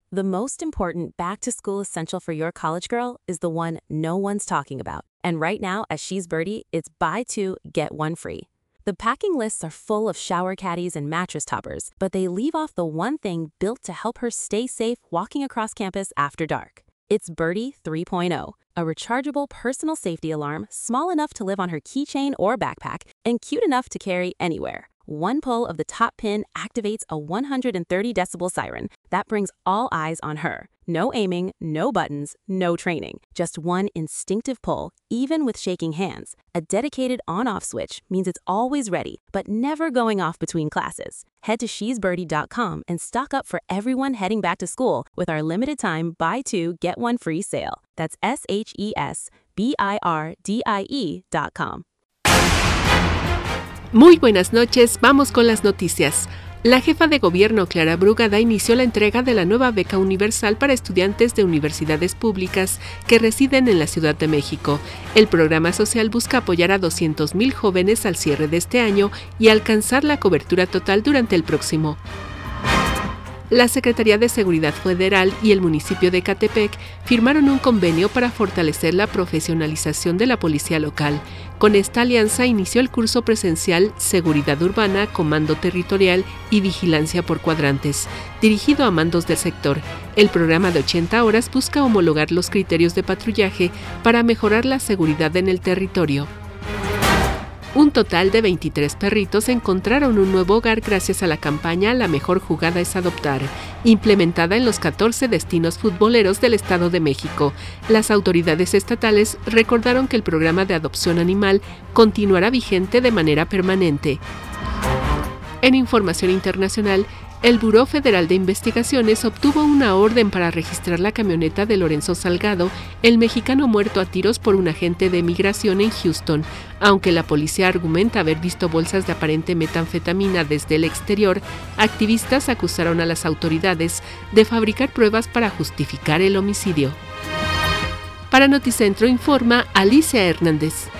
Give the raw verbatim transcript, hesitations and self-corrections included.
The most important back-to-school essential for your college girl is the one no one's talking about. And right now at She's Birdie, it's buy two, get one free. The packing lists are full of shower caddies and mattress toppers, but they leave off the one thing built to help her stay safe walking across campus after dark. It's Birdie three point oh, a rechargeable personal safety alarm small enough to live on her keychain or backpack and cute enough to carry anywhere. One pull of the top pin activates a one hundred thirty decibel siren that brings all eyes on her. No aiming, no buttons, no training. Just one instinctive pull, even with shaking hands. A dedicated on-off switch means it's always ready, but never going off between classes. Head to she's birdie dot com and stock up for everyone heading back to school with our limited time buy two, get one free sale. That's S H E S B I R D I E dot com. Muy buenas noches, vamos con las noticias. La jefa de gobierno Clara Brugada inició la entrega de la nueva beca universal para estudiantes de universidades públicas que residen en la Ciudad de México. El programa social busca apoyar a doscientos mil jóvenes al cierre de este año y alcanzar la cobertura total durante el próximo. La Secretaría de Seguridad Federal y el municipio de Ecatepec firmaron un convenio para fortalecer la profesionalización de la policía local. Con esta alianza inició el curso presencial Seguridad Urbana, Comando Territorial y Vigilancia por Cuadrantes, dirigido a mandos del sector. El programa de ochenta horas busca homologar los criterios de patrullaje para mejorar la seguridad en el territorio. Un total de veintitrés perritos encontraron un nuevo hogar gracias a la campaña La mejor jugada es adoptar, implementada en los catorce destinos futboleros del Estado de México. Las autoridades estatales recordaron que el programa de adopción animal continuará vigente de manera permanente. En información internacional, el Buró Federal de Investigaciones obtuvo una orden para registrar la camioneta de Lorenzo Salgado, el mexicano muerto a tiros por un agente de migración en Houston. Aunque la policía argumenta haber visto bolsas de aparente metanfetamina desde el exterior, activistas acusaron a las autoridades de fabricar pruebas para justificar el homicidio. Para Noticentro informa Alicia Hernández.